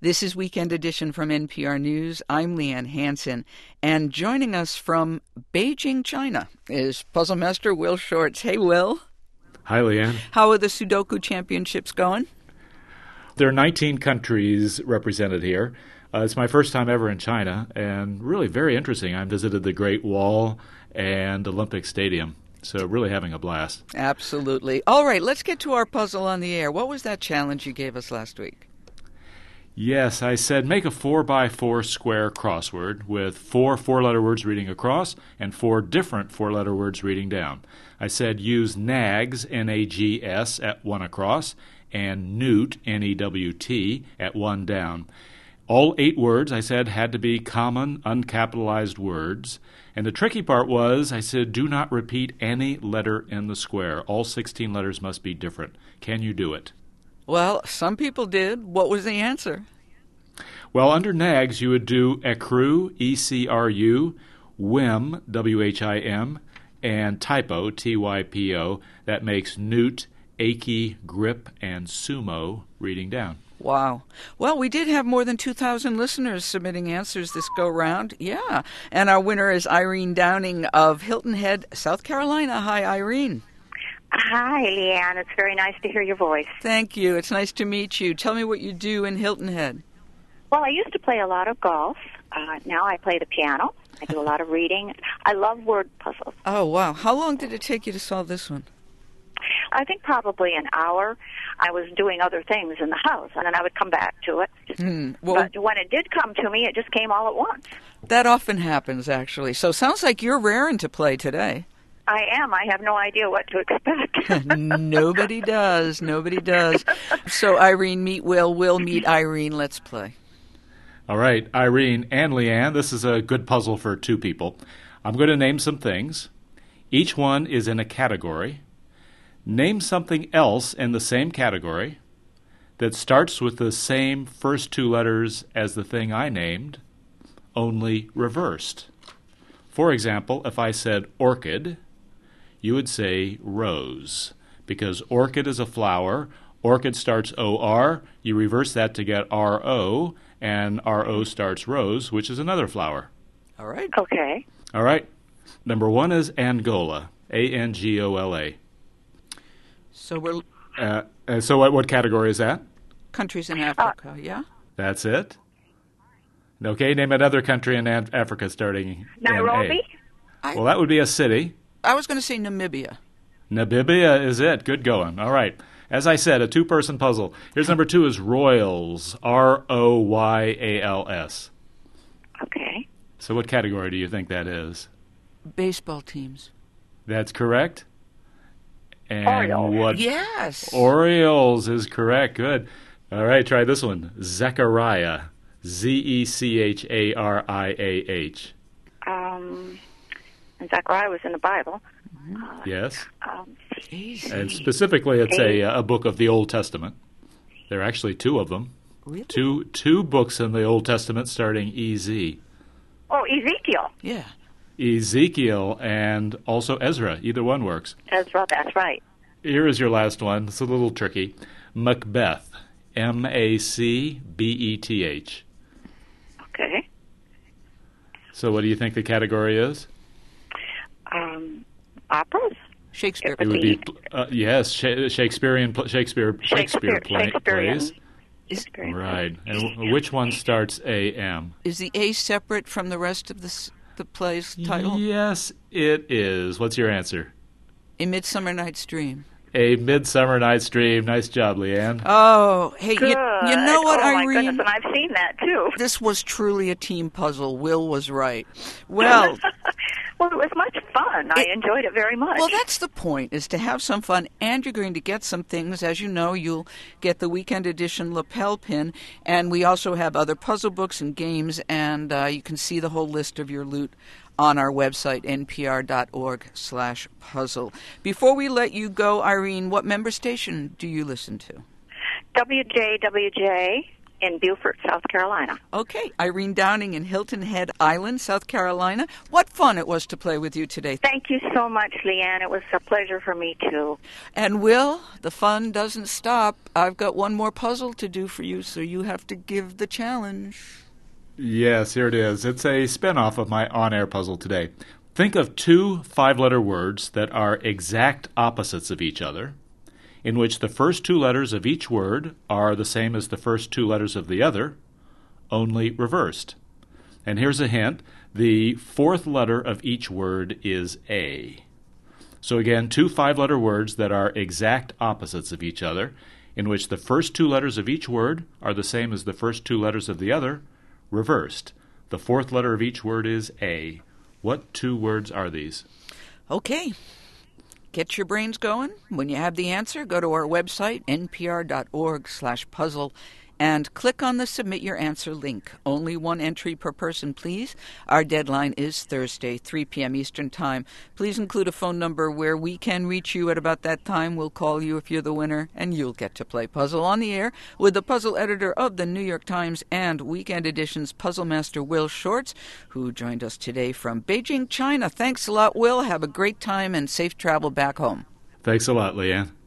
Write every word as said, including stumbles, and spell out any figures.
This is Weekend Edition from N P R News. I'm Leanne Hansen, and joining us from Beijing, China, is puzzle master Will Shortz. Hey, Will. Hi, Leanne. How are the Sudoku Championships going? There are nineteen countries represented here. Uh, it's my first time ever in China, and really very interesting. I visited the Great Wall and Olympic Stadium, so really having a blast. Absolutely. All right, let's get to our puzzle on the air. What was that challenge you gave us last week? Yes, I said make a four by four square crossword with four four-letter words reading across and four different four-letter words reading down. I said use nags, N A G S, at one across, and newt, N E W T, at one down. All eight words, I said, had to be common, uncapitalized words. And the tricky part was, I said, do not repeat any letter in the square. All sixteen letters must be different. Can you do it? Well, some people did. What was the answer? Well, under nags, you would do ecru, E C R U, whim, W H I M, and typo, T Y P O. That makes newt, achy, grip, and sumo reading down. Wow. Well, we did have more than two thousand listeners submitting answers this go-round. Yeah. And our winner is Irene Downing of Hilton Head, South Carolina. Hi, Irene. Hi, Leanne. It's very nice to hear your voice. Thank you. It's nice to meet you. Tell me what you do in Hilton Head. Well, I used to play a lot of golf. Uh, now I play the piano. I do a lot of reading. I love word puzzles. Oh, wow. How long did it take you to solve this one? I think probably an hour. I was doing other things in the house, and then I would come back to it. Hmm. Well, but when it did come to me, it just came all at once. That often happens, actually. So sounds like you're raring to play today. I am. I have no idea what to expect. Nobody does. Nobody does. So Irene, meet Will. Will, meet Irene. Let's play. All right, Irene and Leanne, this is a good puzzle for two people. I'm going to name some things. Each one is in a category. Name something else in the same category that starts with the same first two letters as the thing I named, only reversed. For example, if I said orchid, you would say rose, because orchid is a flower. Orchid starts O R. You reverse that to get R O, and R O starts rose, which is another flower. All right. Okay. All right. Number one is Angola, A N G O L A. So we're... Uh, and so what, what category is that? Countries in Africa, uh, yeah? That's it. Okay, name another country in Af- Africa starting Nairobi? in A. Well, that would be a city. I was going to say Namibia. Namibia is it. Good going. All right. As I said, a two-person puzzle. Here's number two is Royals, R O Y A L S. Okay. So what category do you think that is? Baseball teams. That's correct. And Orioles. what? Yes. Orioles is correct. Good. All right, try this one. Zechariah, Z E C H A R I A H. Um, and Zechariah was in the Bible. Uh, yes. Um, and specifically, it's a, a book of the Old Testament. There are actually two of them. Really? Two two books in the Old Testament starting E Z. Oh, Ezekiel. Yeah. Ezekiel and also Ezra. Either one works. Ezra, that's right. Here is your last one. It's a little tricky. Macbeth, M A C B E T H. Okay. So what do you think the category is? Um, operas? Shakespeare. It would be, uh, yes, Sh- Shakespearean, Shakespeare, Shakespeare, play, plays. Shakespearean. Right. And w- which one starts A M? Is the A separate from the rest of the, s- the play's title? Yes, it is. What's your answer? A Midsummer Night's Dream. A Midsummer Night's Dream. Nice job, Leanne. Oh, hey, you, Good. you know what, oh, Irene? Oh, my goodness, and I've seen that, too. This was truly a team puzzle. Will was right. Well... Well, it was much fun. I it, enjoyed it very much. Well, that's the point, is to have some fun, and you're going to get some things. As you know, you'll get the Weekend Edition lapel pin, and we also have other puzzle books and games, and uh, you can see the whole list of your loot on our website, npr.org slash puzzle. Before we let you go, Irene, what member station do you listen to? W J W J in Beaufort, South Carolina. Okay, Irene Downing in Hilton Head Island, South Carolina. What fun it was to play with you today. Thank you so much, Leanne. It was a pleasure for me, too. And Will, the fun doesn't stop. I've got one more puzzle to do for you, so you have to give the challenge. Yes, here it is. It's a spin-off of my on-air puzzle today. Think of two five-letter words that are exact opposites of each other, in which the first two letters of each word are the same as the first two letters of the other, only reversed. And here's a hint. The fourth letter of each word is A. So again, two five-letter words that are exact opposites of each other, in which the first two letters of each word are the same as the first two letters of the other, reversed. The fourth letter of each word is A. What two words are these? Okay. Get your brains going. When you have the answer, go to our website, n p r dot org slash puzzle, and click on the Submit Your Answer link. Only one entry per person, please. Our deadline is Thursday, three p.m. Eastern Time. Please include a phone number where we can reach you at about that time. We'll call you if you're the winner, and you'll get to play Puzzle on the Air with the puzzle editor of the New York Times and Weekend Edition's Puzzle Master, Will Shortz, who joined us today from Beijing, China. Thanks a lot, Will. Have a great time and safe travel back home. Thanks a lot, Leanne.